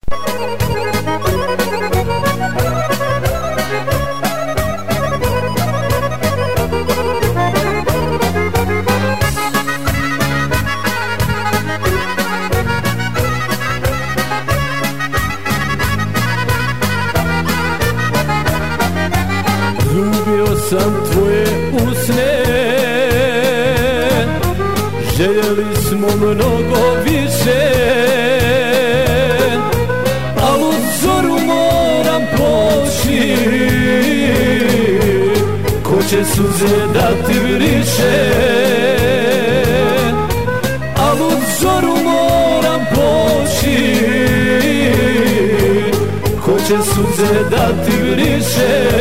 Ljubio sam tvoje usne, željeli smo mnogo više, al u zoru moram poći, ko će suze da ti vriše, al u zoru moram poći, ko će suze da ti vriše.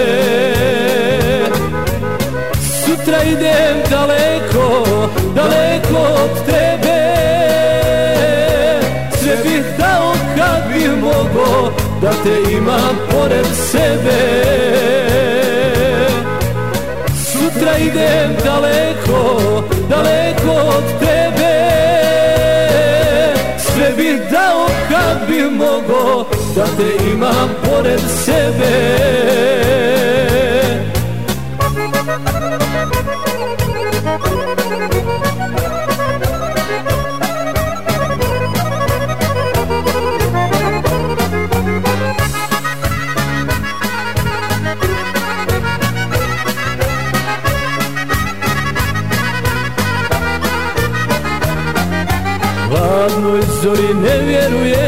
Sutra idem daleko, daleko od tebe, sve bih dao kad bih mogo da te imam pored sebe. Sutra idem daleko, daleko od tebe, sve bih dao kad bih mogo da te imam pored sebe. Hladnoj zori ne vjeruješ,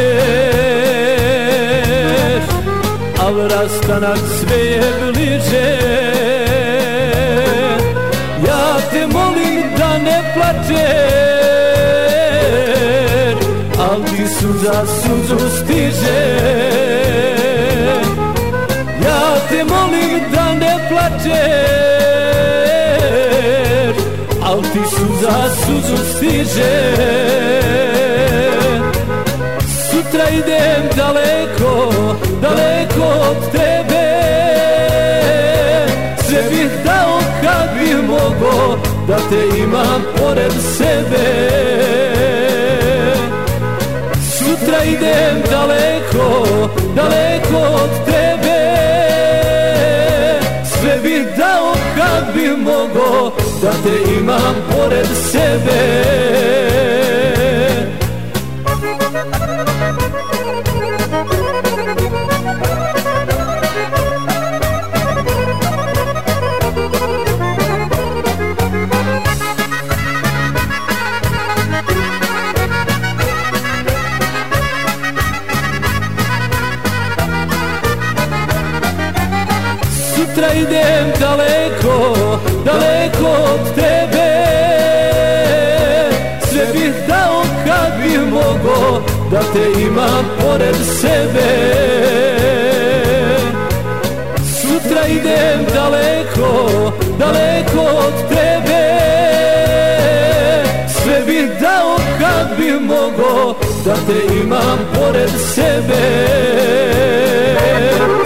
al rastanak sve je bliže. Ja te molim da ne plačeš, al ti suza suzu stiže. Ja te molim da ne plačeš, al ti suza suzu stiže. Sutra idem daleko, daleko od tebe, sve bih dao kad bih mogo da te imam pored sebe. Sutra idem daleko, daleko od tebe, sve bih dao kad bih mogo da te imam pored sebe. Sutra idem daleko, daleko od tebe, sve bih dao kad bih mogo da te imam pored sebe. Sutra idem daleko, daleko od tebe, sve bih dao kad bih mogo da te imam pored sebe.